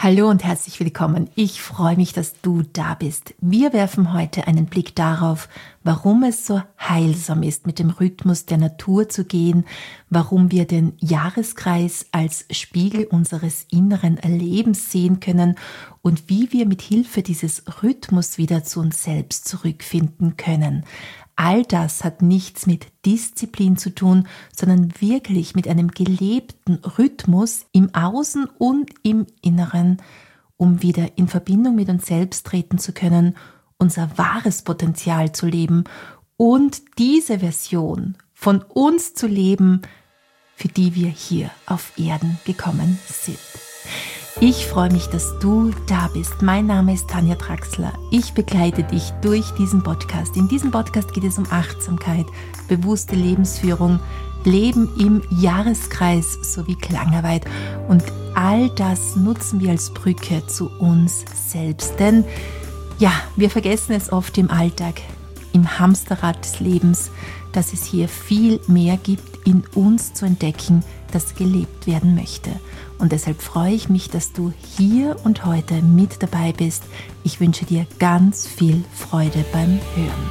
Hallo und herzlich willkommen. Ich freue mich, dass du da bist. Wir werfen heute einen Blick darauf, warum es so heilsam ist, mit dem Rhythmus der Natur zu gehen, warum wir den Jahreskreis als Spiegel unseres inneren Erlebens sehen können und wie wir mit Hilfe dieses Rhythmus wieder zu uns selbst zurückfinden können. All das hat nichts mit Disziplin zu tun, sondern wirklich mit einem gelebten Rhythmus im Außen und im Inneren, um wieder in Verbindung mit uns selbst treten zu können, unser wahres Potenzial zu leben und diese Version von uns zu leben, für die wir hier auf Erden gekommen sind. Ich freue mich, dass du da bist. Mein Name ist Tanja Traxler. Ich begleite dich durch diesen Podcast. In diesem Podcast geht es um Achtsamkeit, bewusste Lebensführung, Leben im Jahreskreis sowie Klangarbeit. Und all das nutzen wir als Brücke zu uns selbst. Denn ja, wir vergessen es oft im Alltag, im Hamsterrad des Lebens, dass es hier viel mehr gibt, in uns zu entdecken, das gelebt werden möchte. Und deshalb freue ich mich, dass du hier und heute mit dabei bist. Ich wünsche dir ganz viel Freude beim Hören.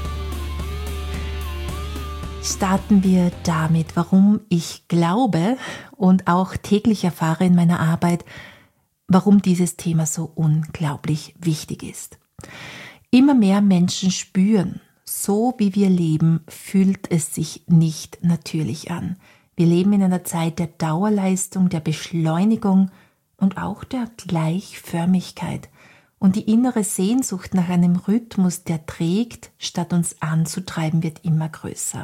Starten wir damit, warum ich glaube und auch täglich erfahre in meiner Arbeit, warum dieses Thema so unglaublich wichtig ist. Immer mehr Menschen spüren, so wie wir leben, fühlt es sich nicht natürlich an. Wir leben in einer Zeit der Dauerleistung, der Beschleunigung und auch der Gleichförmigkeit. Und die innere Sehnsucht nach einem Rhythmus, der trägt, statt uns anzutreiben, wird immer größer.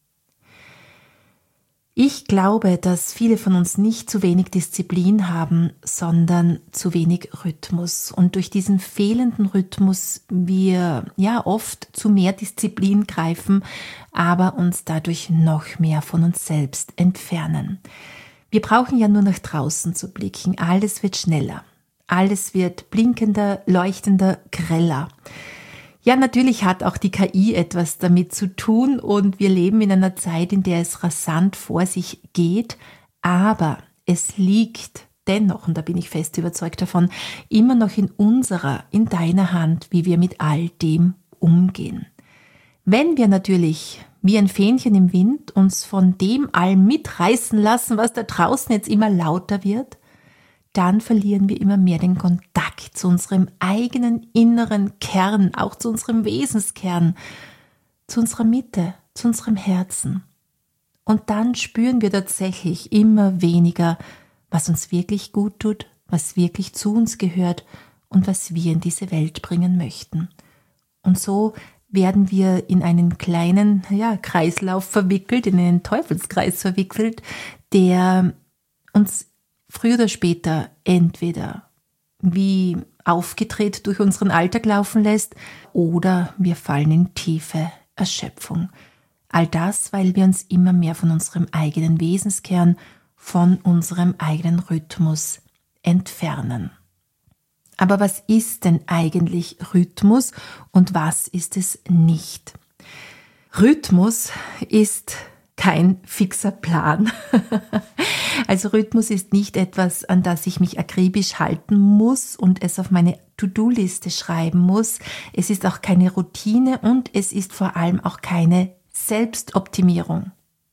Ich glaube, dass viele von uns nicht zu wenig Disziplin haben, sondern zu wenig Rhythmus. Und durch diesen fehlenden Rhythmus wir oft zu mehr Disziplin greifen, aber uns dadurch noch mehr von uns selbst entfernen. Wir brauchen ja nur nach draußen zu blicken. Alles wird schneller. Alles wird blinkender, leuchtender, greller. Ja, natürlich hat auch die KI etwas damit zu tun und wir leben in einer Zeit, in der es rasant vor sich geht, aber es liegt dennoch, und da bin ich fest überzeugt davon, immer noch in deiner Hand, wie wir mit all dem umgehen. Wenn wir natürlich wie ein Fähnchen im Wind uns von dem all mitreißen lassen, was da draußen jetzt immer lauter wird, dann verlieren wir immer mehr den Kontakt zu unserem eigenen inneren Kern, auch zu unserem Wesenskern, zu unserer Mitte, zu unserem Herzen. Und dann spüren wir tatsächlich immer weniger, was uns wirklich gut tut, was wirklich zu uns gehört und was wir in diese Welt bringen möchten. Und so werden wir in einen kleinen Kreislauf verwickelt, in einen Teufelskreis verwickelt, der uns früher oder später entweder wie aufgedreht durch unseren Alltag laufen lässt oder wir fallen in tiefe Erschöpfung. All das, weil wir uns immer mehr von unserem eigenen Wesenskern, von unserem eigenen Rhythmus entfernen. Aber was ist denn eigentlich Rhythmus und was ist es nicht? Rhythmus ist kein fixer Plan. Also Rhythmus ist nicht etwas, an das ich mich akribisch halten muss und es auf meine To-Do-Liste schreiben muss. Es ist auch keine Routine und es ist vor allem auch keine Selbstoptimierung,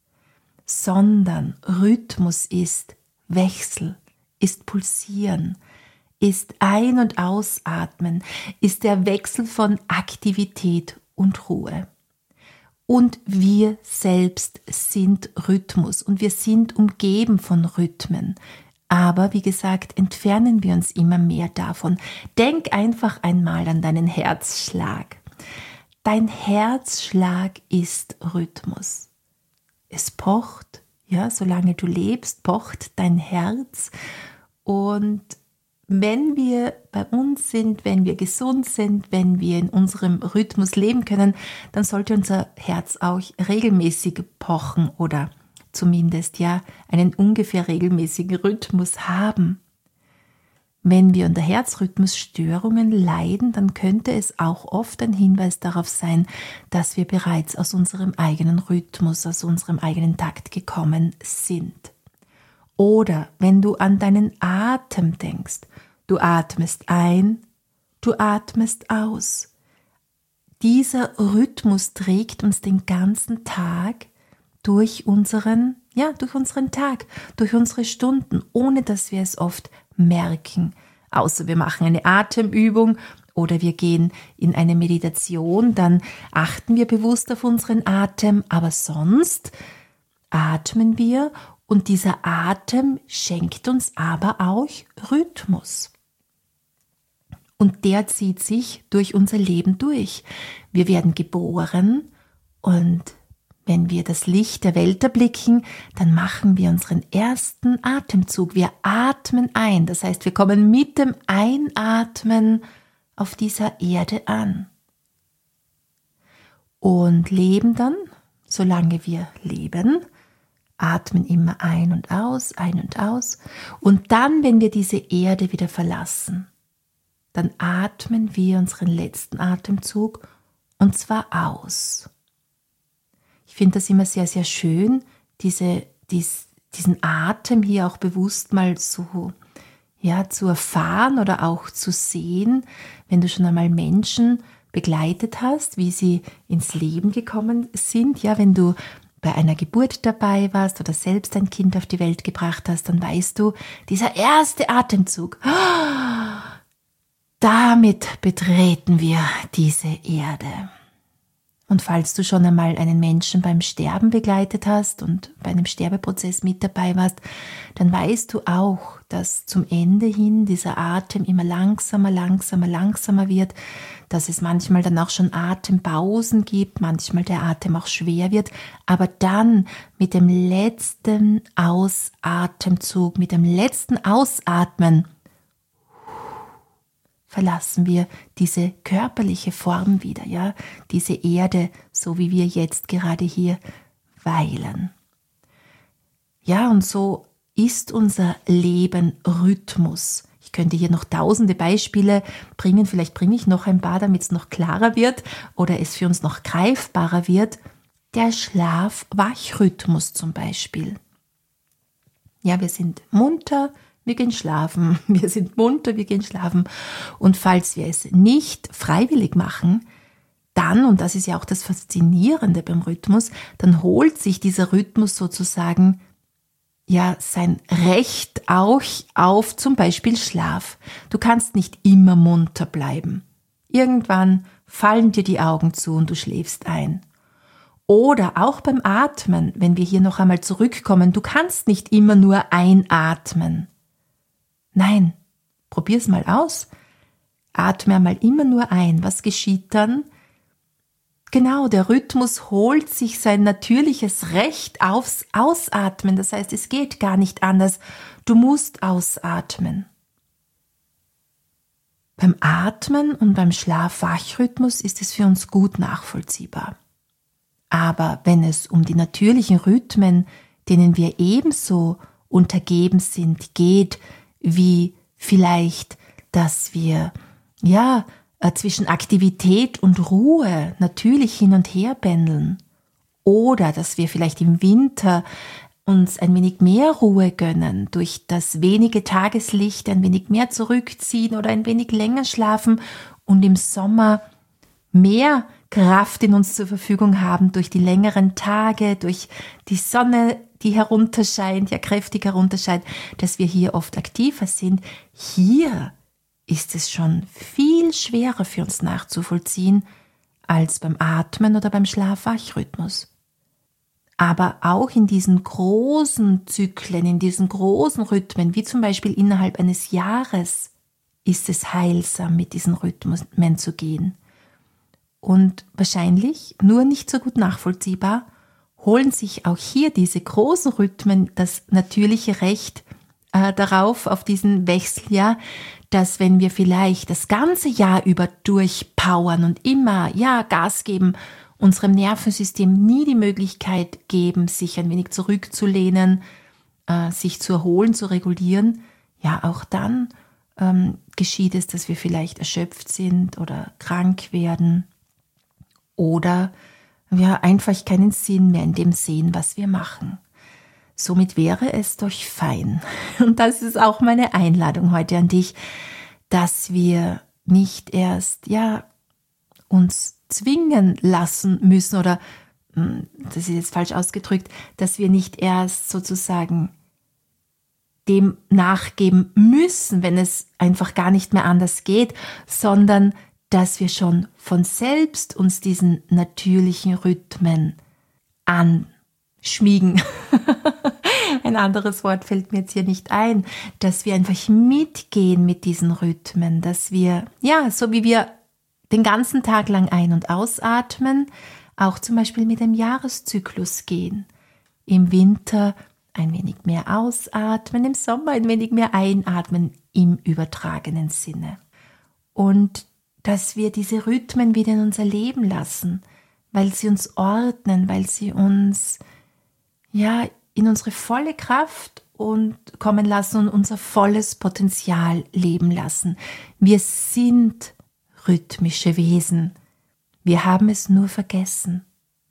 sondern Rhythmus ist Wechsel, ist Pulsieren, ist Ein- und Ausatmen, ist der Wechsel von Aktivität und Ruhe. Und wir selbst sind Rhythmus und wir sind umgeben von Rhythmen. Aber wie gesagt, entfernen wir uns immer mehr davon. Denk einfach einmal an deinen Herzschlag. Dein Herzschlag ist Rhythmus. Es pocht, solange du lebst, pocht dein Herz. Und wenn wir bei uns sind, wenn wir gesund sind, wenn wir in unserem Rhythmus leben können, dann sollte unser Herz auch regelmäßig pochen oder zumindest einen ungefähr regelmäßigen Rhythmus haben. Wenn wir unter Herzrhythmusstörungen leiden, dann könnte es auch oft ein Hinweis darauf sein, dass wir bereits aus unserem eigenen Rhythmus, aus unserem eigenen Takt gekommen sind. Oder wenn du an deinen Atem denkst, Du atmest ein, du atmest aus. Dieser Rhythmus trägt uns den ganzen Tag durch unseren Tag, durch unsere Stunden, ohne dass wir es oft merken. Außer wir machen eine Atemübung oder wir gehen in eine Meditation, dann achten wir bewusst auf unseren Atem, aber sonst atmen wir und dieser Atem schenkt uns aber auch Rhythmus. Und der zieht sich durch unser Leben durch. Wir werden geboren und wenn wir das Licht der Welt erblicken, dann machen wir unseren ersten Atemzug. Wir atmen ein, das heißt, wir kommen mit dem Einatmen auf dieser Erde an und leben dann, solange wir leben, atmen immer ein und aus und dann, wenn wir diese Erde wieder verlassen, dann atmen wir unseren letzten Atemzug und zwar aus. Ich finde das immer sehr, sehr schön, diesen Atem hier auch bewusst mal so zu erfahren oder auch zu sehen, wenn du schon einmal Menschen begleitet hast, wie sie ins Leben gekommen sind. Ja, wenn du bei einer Geburt dabei warst oder selbst ein Kind auf die Welt gebracht hast, dann weißt du, dieser erste Atemzug, damit betreten wir diese Erde. Und falls du schon einmal einen Menschen beim Sterben begleitet hast und bei einem Sterbeprozess mit dabei warst, dann weißt du auch, dass zum Ende hin dieser Atem immer langsamer wird, dass es manchmal dann auch schon Atempausen gibt, manchmal der Atem auch schwer wird, aber dann mit dem letzten Ausatemzug, mit dem letzten Ausatmen verlassen wir diese körperliche Form wieder, ja, diese Erde, so wie wir jetzt gerade hier weilen. Ja, und so ist unser Leben Rhythmus. Ich könnte hier noch tausende Beispiele bringen, vielleicht bringe ich noch ein paar, damit es noch klarer wird oder es für uns noch greifbarer wird. Der Schlaf-Wach-Rhythmus zum Beispiel. Ja, wir sind munter, wir gehen schlafen, wir sind munter, wir gehen schlafen. Und falls wir es nicht freiwillig machen, dann, und das ist ja auch das Faszinierende beim Rhythmus, dann holt sich dieser Rhythmus sozusagen sein Recht auch auf zum Beispiel Schlaf. Du kannst nicht immer munter bleiben. Irgendwann fallen dir die Augen zu und du schläfst ein. Oder auch beim Atmen, wenn wir hier noch einmal zurückkommen, du kannst nicht immer nur einatmen. Nein, probier's mal aus. Atme einmal immer nur ein. Was geschieht dann? Genau, der Rhythmus holt sich sein natürliches Recht aufs Ausatmen. Das heißt, es geht gar nicht anders. Du musst ausatmen. Beim Atmen und beim Schlaf-Wach-Rhythmus ist es für uns gut nachvollziehbar. Aber wenn es um die natürlichen Rhythmen, denen wir ebenso untergeben sind, geht, wie vielleicht, dass wir zwischen Aktivität und Ruhe natürlich hin und her pendeln oder dass wir vielleicht im Winter uns ein wenig mehr Ruhe gönnen, durch das wenige Tageslicht ein wenig mehr zurückziehen oder ein wenig länger schlafen und im Sommer mehr Kraft in uns zur Verfügung haben durch die längeren Tage, durch die Sonne, die herunterscheint, kräftig herunterscheint, dass wir hier oft aktiver sind. Hier ist es schon viel schwerer für uns nachzuvollziehen als beim Atmen oder beim Schlaf-Wach-Rhythmus. Aber auch in diesen großen Zyklen, in diesen großen Rhythmen, wie zum Beispiel innerhalb eines Jahres, ist es heilsam, mit diesen Rhythmen zu gehen. Und wahrscheinlich, nur nicht so gut nachvollziehbar, holen sich auch hier diese großen Rhythmen das natürliche Recht darauf, auf diesen Wechsel, dass wenn wir vielleicht das ganze Jahr über durchpowern und immer Gas geben, unserem Nervensystem nie die Möglichkeit geben, sich ein wenig zurückzulehnen, sich zu erholen, zu regulieren, auch dann geschieht es, dass wir vielleicht erschöpft sind oder krank werden oder wir einfach keinen Sinn mehr in dem sehen, was wir machen. Somit wäre es doch fein. Und das ist auch meine Einladung heute an dich, dass wir nicht erst uns zwingen lassen müssen oder, das ist jetzt falsch ausgedrückt, dass wir nicht erst sozusagen dem nachgeben müssen, wenn es einfach gar nicht mehr anders geht, sondern dass wir schon von selbst uns diesen natürlichen Rhythmen anschmiegen. Ein anderes Wort fällt mir jetzt hier nicht ein, dass wir einfach mitgehen mit diesen Rhythmen, dass wir, so wie wir den ganzen Tag lang ein- und ausatmen, auch zum Beispiel mit dem Jahreszyklus gehen. Im Winter ein wenig mehr ausatmen, im Sommer ein wenig mehr einatmen im übertragenen Sinne. Und dass wir diese Rhythmen wieder in unser Leben lassen, weil sie uns ordnen, weil sie uns in unsere volle Kraft kommen lassen und unser volles Potenzial leben lassen. Wir sind rhythmische Wesen. Wir haben es nur vergessen.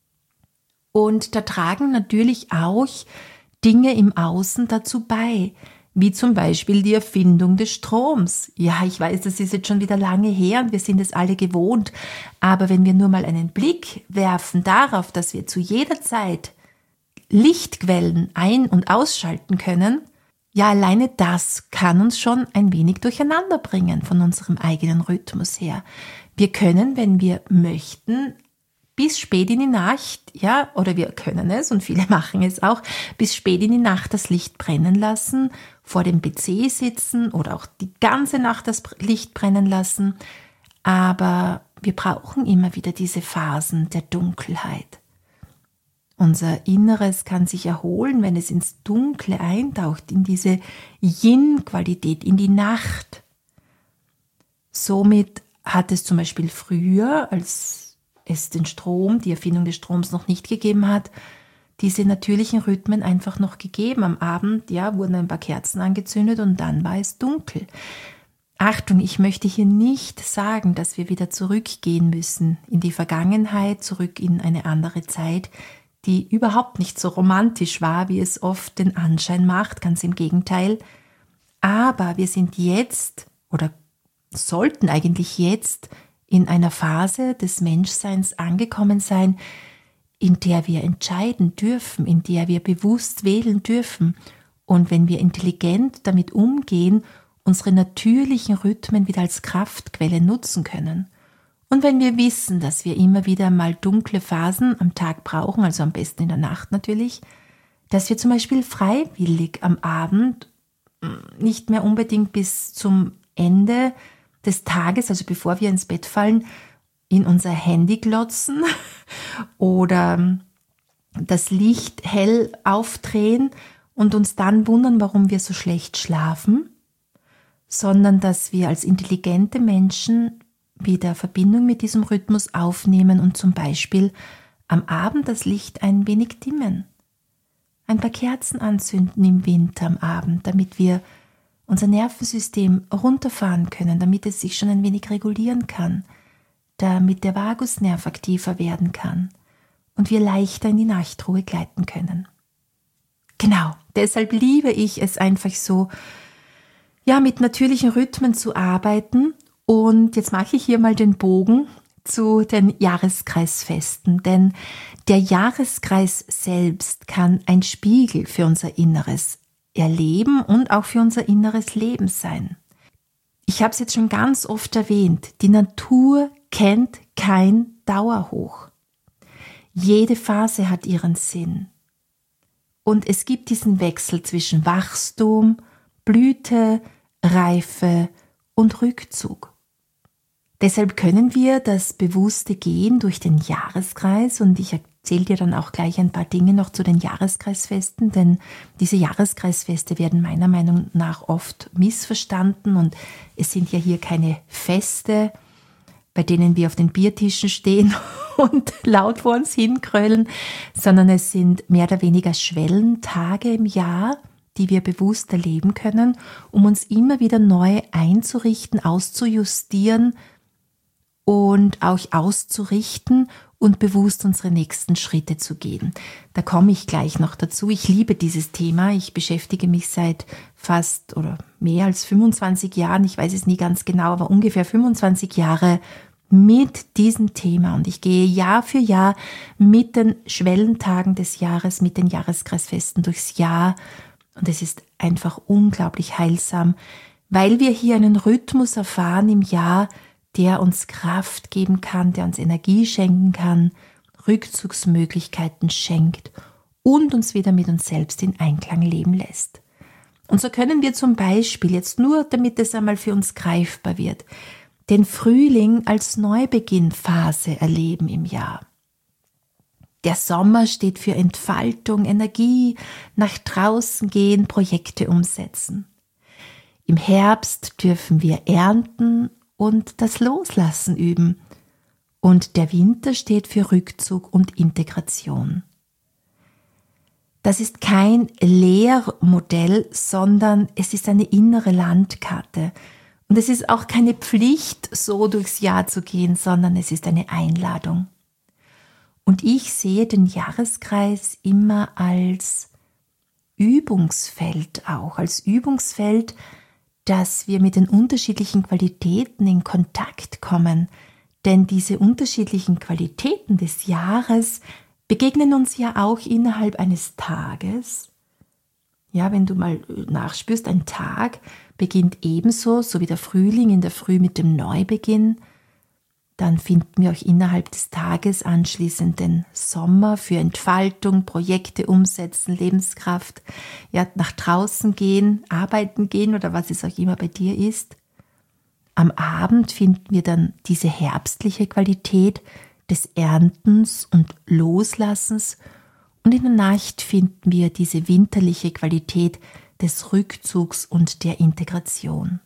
Und da tragen natürlich auch Dinge im Außen dazu bei, wie zum Beispiel die Erfindung des Stroms. Ja, ich weiß, das ist jetzt schon wieder lange her und wir sind es alle gewohnt, aber wenn wir nur mal einen Blick werfen darauf, dass wir zu jeder Zeit Lichtquellen ein- und ausschalten können, alleine das kann uns schon ein wenig durcheinander bringen von unserem eigenen Rhythmus her. Wir können, wenn wir möchten, bis spät in die Nacht, oder wir können es und viele machen es auch, bis spät in die Nacht das Licht brennen lassen, vor dem PC sitzen oder auch die ganze Nacht das Licht brennen lassen. Aber wir brauchen immer wieder diese Phasen der Dunkelheit. Unser Inneres kann sich erholen, wenn es ins Dunkle eintaucht, in diese Yin-Qualität, in die Nacht. Somit hat es zum Beispiel früher, als es den Strom, die Erfindung des Stroms noch nicht gegeben hat, diese natürlichen Rhythmen einfach noch gegeben. Am Abend, wurden ein paar Kerzen angezündet und dann war es dunkel. Achtung, ich möchte hier nicht sagen, dass wir wieder zurückgehen müssen in die Vergangenheit, zurück in eine andere Zeit, die überhaupt nicht so romantisch war, wie es oft den Anschein macht, ganz im Gegenteil. Aber wir sind jetzt oder sollten eigentlich jetzt in einer Phase des Menschseins angekommen sein, in der wir entscheiden dürfen, in der wir bewusst wählen dürfen. Und wenn wir intelligent damit umgehen, unsere natürlichen Rhythmen wieder als Kraftquelle nutzen können. Und wenn wir wissen, dass wir immer wieder mal dunkle Phasen am Tag brauchen, also am besten in der Nacht natürlich, dass wir zum Beispiel freiwillig am Abend nicht mehr unbedingt bis zum Ende des Tages, also bevor wir ins Bett fallen, in unser Handy glotzen oder das Licht hell aufdrehen und uns dann wundern, warum wir so schlecht schlafen, sondern dass wir als intelligente Menschen wieder Verbindung mit diesem Rhythmus aufnehmen und zum Beispiel am Abend das Licht ein wenig dimmen, ein paar Kerzen anzünden im Winter am Abend, damit wir unser Nervensystem runterfahren können, damit es sich schon ein wenig regulieren kann, damit der Vagusnerv aktiver werden kann und wir leichter in die Nachtruhe gleiten können. Genau, deshalb liebe ich es einfach so, mit natürlichen Rhythmen zu arbeiten. Und jetzt mache ich hier mal den Bogen zu den Jahreskreisfesten, denn der Jahreskreis selbst kann ein Spiegel für unser inneres Erleben und auch für unser inneres Leben sein. Ich habe es jetzt schon ganz oft erwähnt, die Natur kennt kein Dauerhoch. Jede Phase hat ihren Sinn. Und es gibt diesen Wechsel zwischen Wachstum, Blüte, Reife und Rückzug. Deshalb können wir das bewusste Gehen durch den Jahreskreis, und ich erzähle dir dann auch gleich ein paar Dinge noch zu den Jahreskreisfesten, denn diese Jahreskreisfeste werden meiner Meinung nach oft missverstanden und es sind ja hier keine Feste, bei denen wir auf den Biertischen stehen und laut vor uns hinkrölen, sondern es sind mehr oder weniger Schwellentage im Jahr, die wir bewusst erleben können, um uns immer wieder neu einzurichten, auszujustieren und auch auszurichten, und bewusst unsere nächsten Schritte zu gehen. Da komme ich gleich noch dazu. Ich liebe dieses Thema. Ich beschäftige mich seit fast oder mehr als 25 Jahren, ich weiß es nie ganz genau, aber ungefähr 25 Jahre mit diesem Thema. Und ich gehe Jahr für Jahr mit den Schwellentagen des Jahres, mit den Jahreskreisfesten durchs Jahr. Und es ist einfach unglaublich heilsam, weil wir hier einen Rhythmus erfahren im Jahr, der uns Kraft geben kann, der uns Energie schenken kann, Rückzugsmöglichkeiten schenkt und uns wieder mit uns selbst in Einklang leben lässt. Und so können wir zum Beispiel, jetzt nur damit es einmal für uns greifbar wird, den Frühling als Neubeginnphase erleben im Jahr. Der Sommer steht für Entfaltung, Energie, nach draußen gehen, Projekte umsetzen. Im Herbst dürfen wir ernten und das Loslassen üben. Und der Winter steht für Rückzug und Integration. Das ist kein Lehrmodell, sondern es ist eine innere Landkarte. Und es ist auch keine Pflicht, so durchs Jahr zu gehen, sondern es ist eine Einladung. Und ich sehe den Jahreskreis immer als Übungsfeld auch, als Übungsfeld, dass wir mit den unterschiedlichen Qualitäten in Kontakt kommen. Denn diese unterschiedlichen Qualitäten des Jahres begegnen uns ja auch innerhalb eines Tages. Ja, wenn du mal nachspürst, ein Tag beginnt ebenso, so wie der Frühling in der Früh mit dem Neubeginn. Dann finden wir auch innerhalb des Tages anschließend den Sommer für Entfaltung, Projekte umsetzen, Lebenskraft, ja, nach draußen gehen, arbeiten gehen oder was es auch immer bei dir ist. Am Abend finden wir dann diese herbstliche Qualität des Erntens und Loslassens und in der Nacht finden wir diese winterliche Qualität des Rückzugs und der Integration.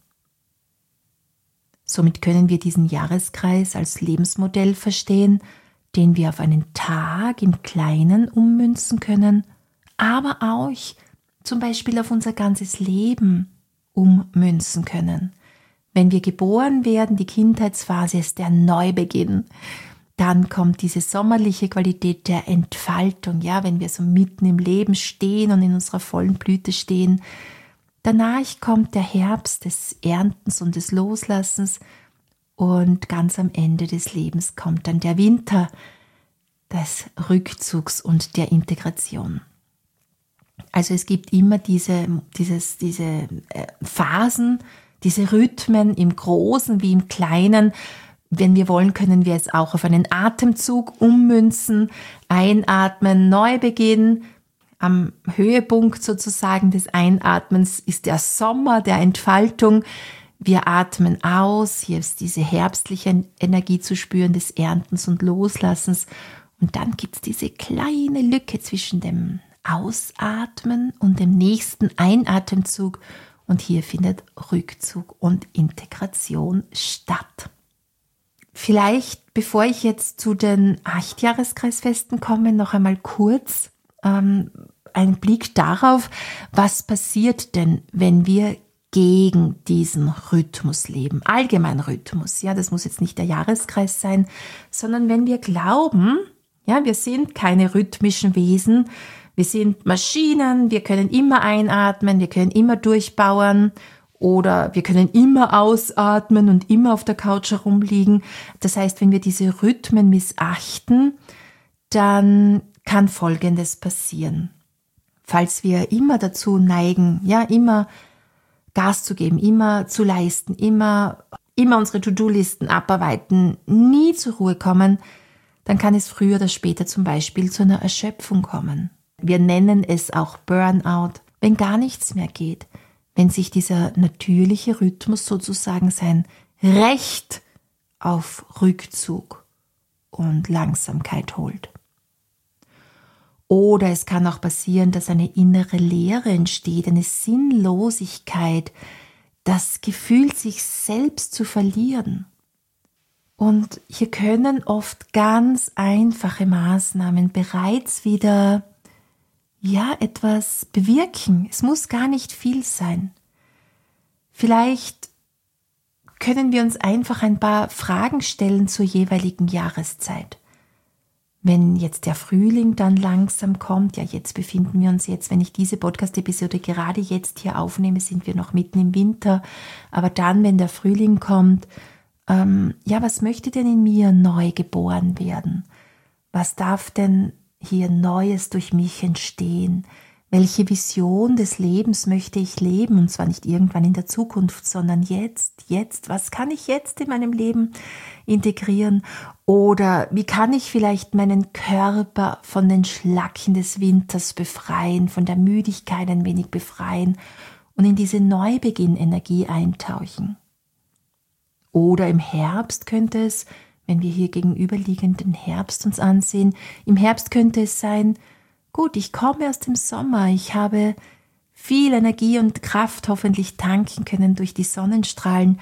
Somit können wir diesen Jahreskreis als Lebensmodell verstehen, den wir auf einen Tag im Kleinen ummünzen können, aber auch zum Beispiel auf unser ganzes Leben ummünzen können. Wenn wir geboren werden, die Kindheitsphase ist der Neubeginn. Dann kommt diese sommerliche Qualität der Entfaltung, ja, wenn wir so mitten im Leben stehen und in unserer vollen Blüte stehen. Danach kommt der Herbst des Erntens und des Loslassens und ganz am Ende des Lebens kommt dann der Winter des Rückzugs und der Integration. Also es gibt immer diese Phasen, diese Rhythmen im Großen wie im Kleinen. Wenn wir wollen, können wir es auch auf einen Atemzug ummünzen, einatmen, Neubeginn. Am Höhepunkt sozusagen des Einatmens ist der Sommer der Entfaltung. Wir atmen aus, hier ist diese herbstliche Energie zu spüren des Erntens und Loslassens. Und dann gibt es diese kleine Lücke zwischen dem Ausatmen und dem nächsten Einatemzug. Und hier findet Rückzug und Integration statt. Vielleicht, bevor ich jetzt zu den 8 Jahreskreisfesten komme, noch einmal kurz ein Blick darauf, was passiert denn, wenn wir gegen diesen Rhythmus leben, allgemein Rhythmus. Ja, das muss jetzt nicht der Jahreskreis sein, sondern wenn wir glauben, ja, wir sind keine rhythmischen Wesen, wir sind Maschinen, wir können immer einatmen, wir können immer durchbauern oder wir können immer ausatmen und immer auf der Couch herumliegen. Das heißt, wenn wir diese Rhythmen missachten, dann kann Folgendes passieren. Falls wir immer dazu neigen, ja, immer Gas zu geben, immer zu leisten, immer unsere To-Do-Listen abarbeiten, nie zur Ruhe kommen, dann kann es früher oder später zum Beispiel zu einer Erschöpfung kommen. Wir nennen es auch Burnout, wenn gar nichts mehr geht, wenn sich dieser natürliche Rhythmus sozusagen sein Recht auf Rückzug und Langsamkeit holt. Oder es kann auch passieren, dass eine innere Leere entsteht, eine Sinnlosigkeit, das Gefühl, sich selbst zu verlieren. Und hier können oft ganz einfache Maßnahmen bereits wieder etwas bewirken. Es muss gar nicht viel sein. Vielleicht können wir uns einfach ein paar Fragen stellen zur jeweiligen Jahreszeit. Wenn jetzt der Frühling dann langsam kommt, ja, jetzt befinden wir uns wenn ich diese Podcast-Episode gerade jetzt hier aufnehme, sind wir noch mitten im Winter, aber dann, wenn der Frühling kommt, was möchte denn in mir neu geboren werden? Was darf denn hier Neues durch mich entstehen? Welche Vision des Lebens möchte ich leben? Und zwar nicht irgendwann in der Zukunft, sondern jetzt. Was kann ich jetzt in meinem Leben integrieren? Oder wie kann ich vielleicht meinen Körper von den Schlacken des Winters befreien, von der Müdigkeit ein wenig befreien und in diese Neubeginn-Energie eintauchen? Oder im Herbst könnte es, wenn wir hier gegenüberliegenden Herbst uns ansehen, im Herbst könnte es sein, gut, ich komme aus dem Sommer, ich habe viel Energie und Kraft hoffentlich tanken können durch die Sonnenstrahlen,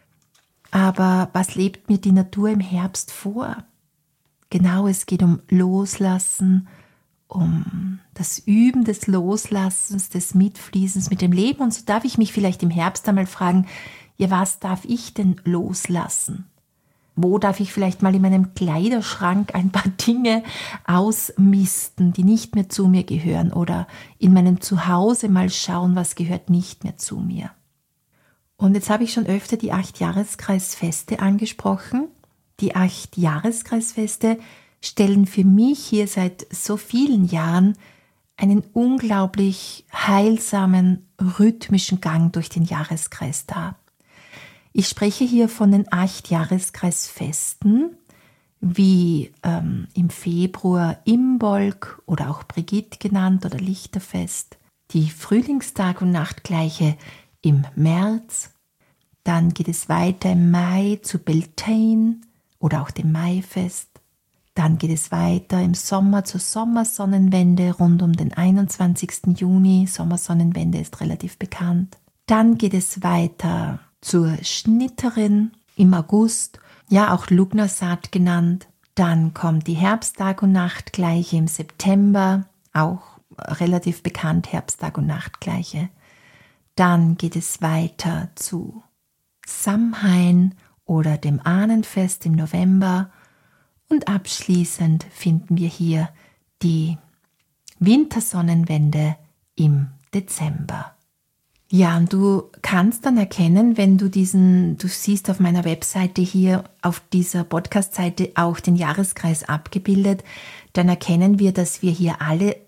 aber was lebt mir die Natur im Herbst vor? Genau, es geht um Loslassen, um das Üben des Loslassens, des Mitfließens mit dem Leben. Und so darf ich mich vielleicht im Herbst einmal fragen, ja, was darf ich denn loslassen? Wo darf ich vielleicht mal in meinem Kleiderschrank ein paar Dinge ausmisten, die nicht mehr zu mir gehören, oder in meinem Zuhause mal schauen, was gehört nicht mehr zu mir? Und jetzt habe ich schon öfter die 8 Jahreskreisfeste angesprochen. Die 8 Jahreskreisfeste stellen für mich hier seit so vielen Jahren einen unglaublich heilsamen, rhythmischen Gang durch den Jahreskreis dar. Ich spreche hier von den 8 Jahreskreisfesten, wie im Februar Imbolc oder auch Brigitte genannt oder Lichterfest, die Frühlingstag- und Nachtgleiche im März, dann geht es weiter im Mai zu Beltane oder auch dem Maifest, dann geht es weiter im Sommer zur Sommersonnenwende rund um den 21. Juni, Sommersonnenwende ist relativ bekannt, dann geht es weiter zur Schnitterin im August, ja auch Lugnasad genannt. Dann kommt die Herbsttag- und Nachtgleiche im September, auch relativ bekannt Herbsttag- und Nachtgleiche. Dann geht es weiter zu Samhain oder dem Ahnenfest im November. Und abschließend finden wir hier die Wintersonnenwende im Dezember. Ja, und du kannst dann erkennen, wenn du siehst auf meiner Webseite hier, auf dieser Podcast-Seite auch den Jahreskreis abgebildet, dann erkennen wir, dass wir hier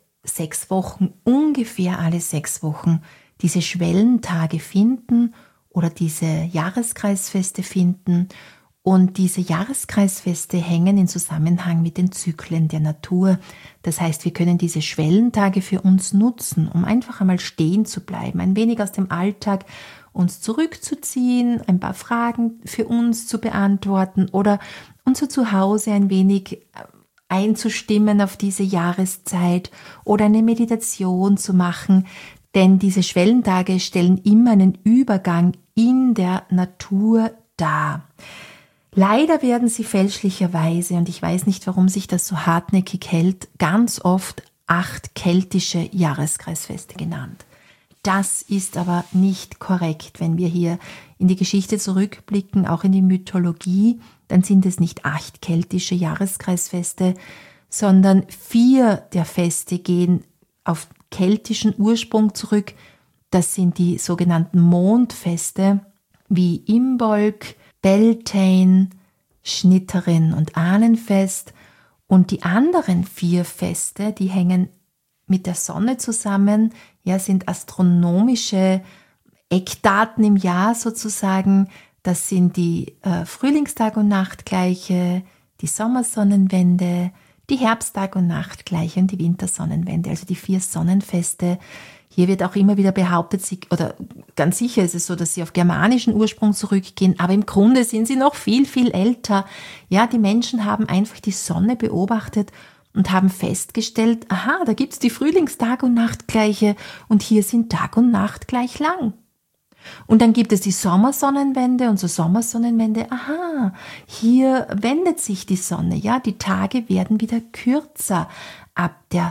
ungefähr alle 6 Wochen, diese Schwellentage finden oder diese Jahreskreisfeste finden. Und diese Jahreskreisfeste hängen in Zusammenhang mit den Zyklen der Natur. Das heißt, wir können diese Schwellentage für uns nutzen, um einfach einmal stehen zu bleiben, ein wenig aus dem Alltag uns zurückzuziehen, ein paar Fragen für uns zu beantworten oder unser Zuhause ein wenig einzustimmen auf diese Jahreszeit oder eine Meditation zu machen. Denn diese Schwellentage stellen immer einen Übergang in der Natur dar. Leider werden sie fälschlicherweise, und ich weiß nicht, warum sich das so hartnäckig hält, ganz oft 8 keltische Jahreskreisfeste genannt. Das ist aber nicht korrekt. Wenn wir hier in die Geschichte zurückblicken, auch in die Mythologie, dann sind es nicht 8 keltische Jahreskreisfeste, sondern 4 der Feste gehen auf keltischen Ursprung zurück. Das sind die sogenannten Mondfeste wie Imbolc, Beltane, Schnitterin und Ahnenfest. Und die anderen 4 Feste, die hängen mit der Sonne zusammen, ja, sind astronomische Eckdaten im Jahr sozusagen. Das sind die Frühlingstag- und Nachtgleiche, die Sommersonnenwende, die Herbsttag- und Nachtgleiche und die Wintersonnenwende, also die 4 Sonnenfeste. Hier wird auch immer wieder behauptet, oder ganz sicher ist es so, dass sie auf germanischen Ursprung zurückgehen, aber im Grunde sind sie noch viel, viel älter. Ja, die Menschen haben einfach die Sonne beobachtet und haben festgestellt, aha, da gibt's die Frühlingstag- und Nachtgleiche und hier sind Tag und Nacht gleich lang. Und dann gibt es die Sommersonnenwende und zur Sommersonnenwende, aha, hier wendet sich die Sonne, ja, die Tage werden wieder kürzer ab der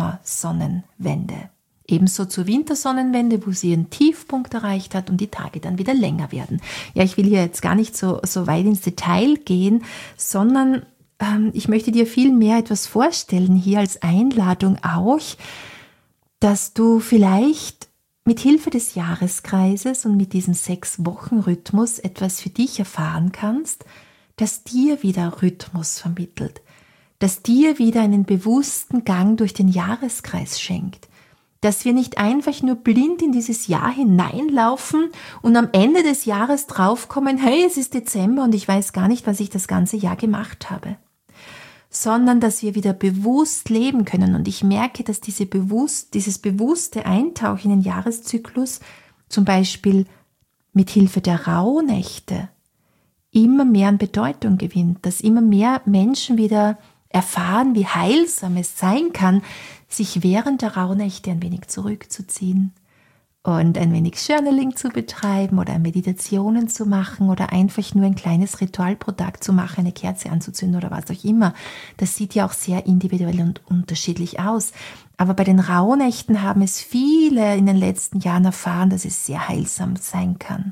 Sommersonnenwende. Ebenso zur Wintersonnenwende, wo sie ihren Tiefpunkt erreicht hat und die Tage dann wieder länger werden. Ja, ich will hier jetzt gar nicht so weit ins Detail gehen, sondern ich möchte dir viel mehr etwas vorstellen hier als Einladung auch, dass du vielleicht mit Hilfe des Jahreskreises und mit diesem 6-Wochen-Rhythmus etwas für dich erfahren kannst, das dir wieder Rhythmus vermittelt, das dir wieder einen bewussten Gang durch den Jahreskreis schenkt, dass wir nicht einfach nur blind in dieses Jahr hineinlaufen und am Ende des Jahres draufkommen, hey, es ist Dezember und ich weiß gar nicht, was ich das ganze Jahr gemacht habe, sondern dass wir wieder bewusst leben können. Und ich merke, dass dieses bewusste Eintauchen in den Jahreszyklus, zum Beispiel mit Hilfe der Rauhnächte, immer mehr an Bedeutung gewinnt, dass immer mehr Menschen wieder erfahren, wie heilsam es sein kann, sich während der Rauhnächte ein wenig zurückzuziehen und ein wenig Journaling zu betreiben oder Meditationen zu machen oder einfach nur ein kleines Ritual pro Tag zu machen, eine Kerze anzuzünden oder was auch immer. Das sieht ja auch sehr individuell und unterschiedlich aus. Aber bei den Rauhnächten haben es viele in den letzten Jahren erfahren, dass es sehr heilsam sein kann.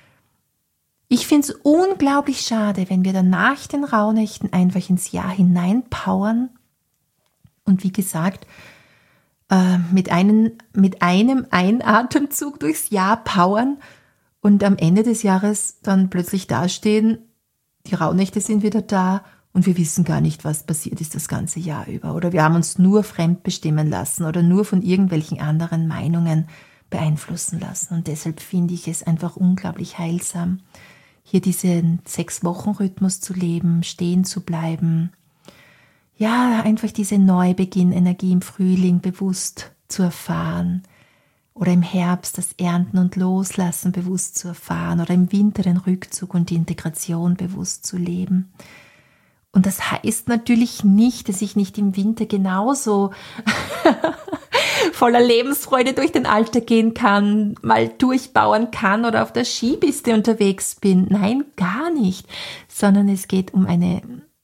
Ich finde es unglaublich schade, wenn wir dann nach den Rauhnächten einfach ins Jahr hineinpowern und wie gesagt, mit einem Einatemzug durchs Jahr powern und am Ende des Jahres dann plötzlich dastehen, die Rauhnächte sind wieder da und wir wissen gar nicht, was passiert ist das ganze Jahr über. Oder wir haben uns nur fremdbestimmen lassen oder nur von irgendwelchen anderen Meinungen beeinflussen lassen. Und deshalb finde ich es einfach unglaublich heilsam, hier diesen 6-Wochen-Rhythmus zu leben, stehen zu bleiben. Ja, einfach diese Neubeginn-Energie im Frühling bewusst zu erfahren oder im Herbst das Ernten und Loslassen bewusst zu erfahren oder im Winter den Rückzug und die Integration bewusst zu leben. Und das heißt natürlich nicht, dass ich nicht im Winter genauso voller Lebensfreude durch den Alltag gehen kann, mal durchbauern kann oder auf der Skipiste unterwegs bin. Nein, gar nicht, sondern es geht um eine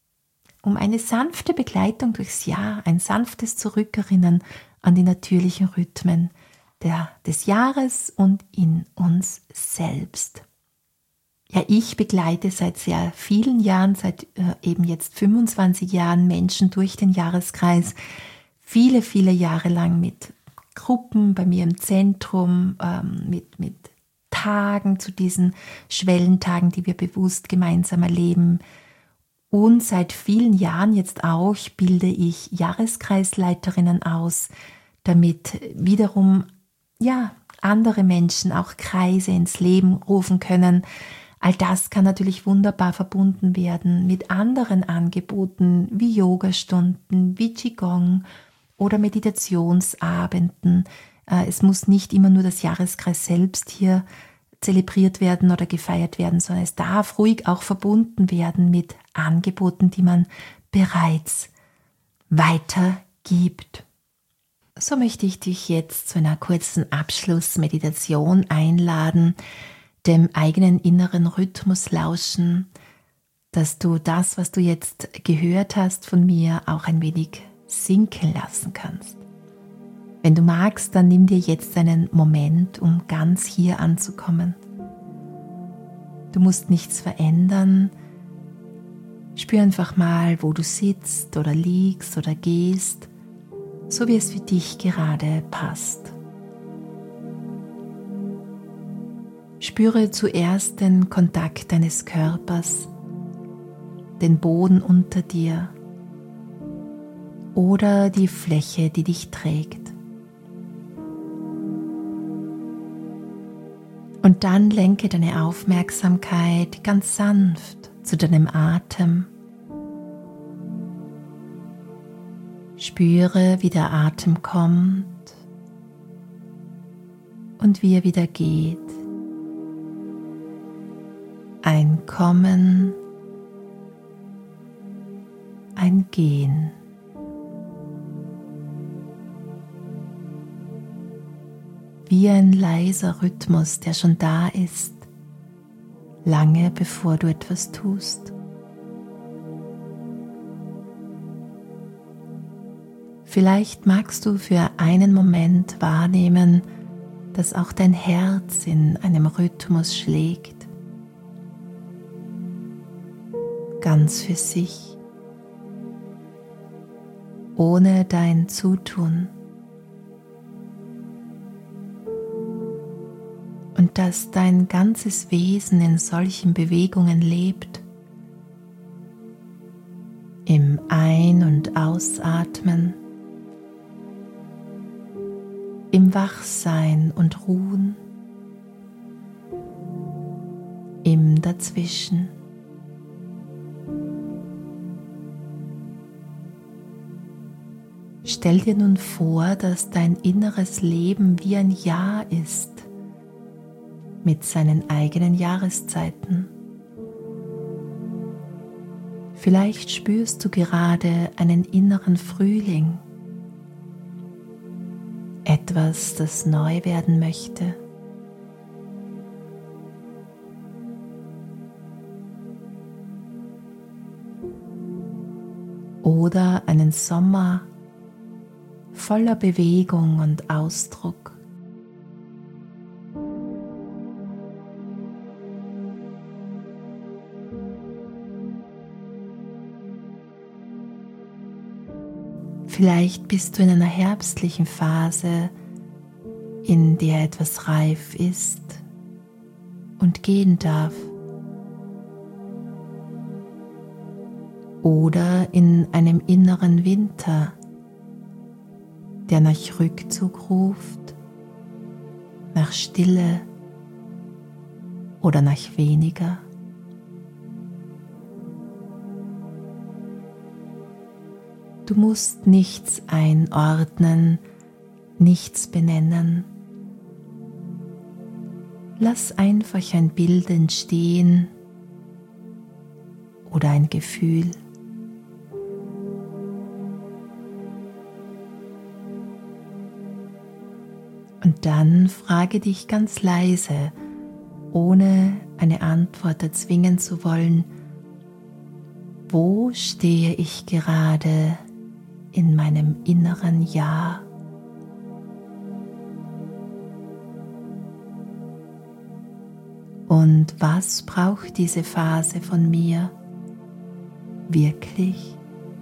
sanfte Begleitung durchs Jahr, ein sanftes Zurückerinnern an die natürlichen Rhythmen des Jahres und in uns selbst. Ja, ich begleite seit sehr vielen Jahren, seit eben jetzt 25 Jahren Menschen durch den Jahreskreis, viele, viele Jahre lang mit Gruppen bei mir im Zentrum, mit Tagen zu diesen Schwellentagen, die wir bewusst gemeinsam erleben. Und seit vielen Jahren jetzt auch bilde ich Jahreskreisleiterinnen aus, damit wiederum andere Menschen auch Kreise ins Leben rufen können. All das kann natürlich wunderbar verbunden werden mit anderen Angeboten wie Yogastunden, wie Qigong oder Meditationsabenden. Es muss nicht immer nur das Jahreskreis selbst hier zelebriert werden oder gefeiert werden, sondern es darf ruhig auch verbunden werden mit Angeboten, die man bereits weitergibt. So möchte ich dich jetzt zu einer kurzen Abschlussmeditation einladen, dem eigenen inneren Rhythmus lauschen, dass du das, was du jetzt gehört hast von mir, auch ein wenig sinken lassen kannst. Wenn du magst, dann nimm dir jetzt einen Moment, um ganz hier anzukommen. Du musst nichts verändern. Spür einfach mal, wo du sitzt oder liegst oder gehst, so wie es für dich gerade passt. Spüre zuerst den Kontakt deines Körpers, den Boden unter dir oder die Fläche, die dich trägt. Und dann lenke deine Aufmerksamkeit ganz sanft zu deinem Atem. Spüre, wie der Atem kommt und wie er wieder geht. Ein Kommen, ein Gehen. Wie ein leiser Rhythmus, der schon da ist, lange bevor du etwas tust. Vielleicht magst du für einen Moment wahrnehmen, dass auch dein Herz in einem Rhythmus schlägt. Ganz für sich, ohne dein Zutun. Und dass dein ganzes Wesen in solchen Bewegungen lebt, im Ein- und Ausatmen, im Wachsein und Ruhen, im Dazwischen. Stell dir nun vor, dass dein inneres Leben wie ein Jahr ist, mit seinen eigenen Jahreszeiten. Vielleicht spürst du gerade einen inneren Frühling, etwas, das neu werden möchte. Oder einen Sommer voller Bewegung und Ausdruck. Vielleicht bist du in einer herbstlichen Phase, in der etwas reif ist und gehen darf. Oder in einem inneren Winter, der nach Rückzug ruft, nach Stille oder nach weniger. Du musst nichts einordnen, nichts benennen. Lass einfach ein Bild entstehen oder ein Gefühl. Und dann frage dich ganz leise, ohne eine Antwort erzwingen zu wollen: Wo stehe ich gerade in meinem inneren Jahr? Und was braucht diese Phase von mir wirklich?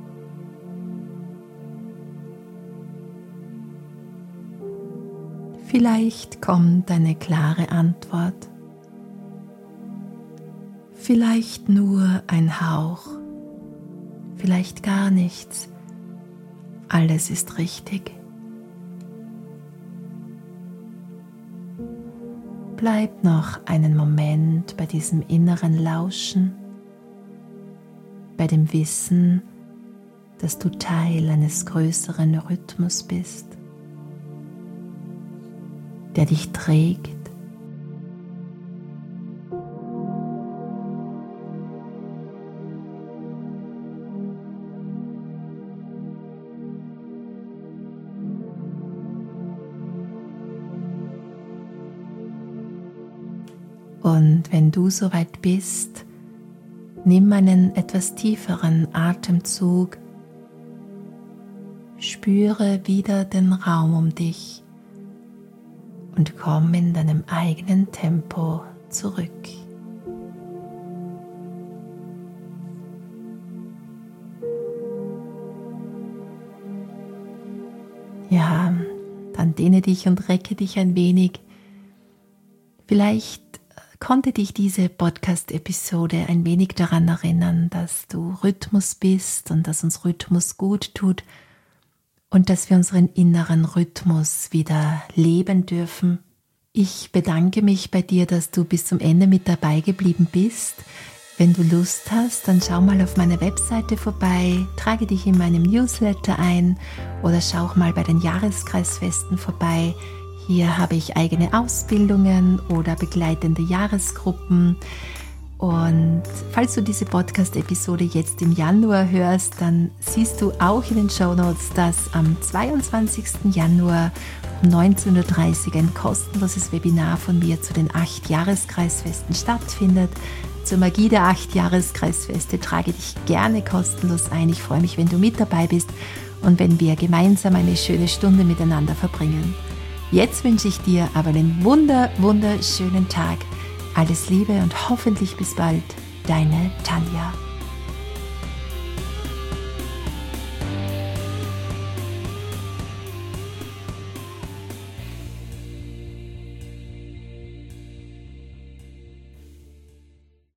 Vielleicht kommt eine klare Antwort, vielleicht nur ein Hauch, vielleicht gar nichts. Alles ist richtig. Bleib noch einen Moment bei diesem inneren Lauschen, bei dem Wissen, dass du Teil eines größeren Rhythmus bist, der dich trägt. Und wenn du soweit bist, nimm einen etwas tieferen Atemzug, spüre wieder den Raum um dich und komm in deinem eigenen Tempo zurück. Ja, dann dehne dich und recke dich ein wenig. Vielleicht konnte dich diese Podcast-Episode ein wenig daran erinnern, dass du Rhythmus bist und dass uns Rhythmus gut tut und dass wir unseren inneren Rhythmus wieder leben dürfen. Ich bedanke mich bei dir, dass du bis zum Ende mit dabei geblieben bist. Wenn du Lust hast, dann schau mal auf meiner Webseite vorbei, trage dich in meinem Newsletter ein oder schau auch mal bei den Jahreskreisfesten vorbei. Hier habe ich eigene Ausbildungen oder begleitende Jahresgruppen. Und falls du diese Podcast-Episode jetzt im Januar hörst, dann siehst du auch in den Shownotes, dass am 22. Januar um 19:30 Uhr ein kostenloses Webinar von mir zu den 8 Jahreskreisfesten stattfindet. Zur Magie der 8 Jahreskreisfeste trage dich gerne kostenlos ein. Ich freue mich, wenn du mit dabei bist und wenn wir gemeinsam eine schöne Stunde miteinander verbringen. Jetzt wünsche ich dir aber einen wunderschönen Tag. Alles Liebe und hoffentlich bis bald, deine Tanja.